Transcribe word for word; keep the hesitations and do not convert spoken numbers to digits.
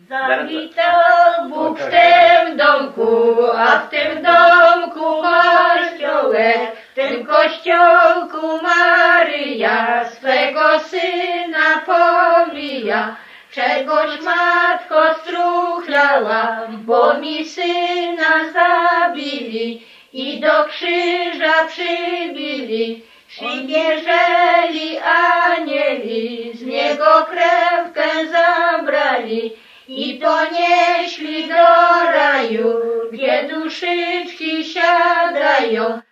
Zawitał Bóg w tym domku, a w tym domku kościołek, w tym kościołku Maryja swego syna pomija. Czegoś matko struchlała, bo mi syna zabili i do krzyża przybili. Przybierzeli anieli, z niego krewkę zabrali i ponieśli do raju, gdzie duszyczki siadają.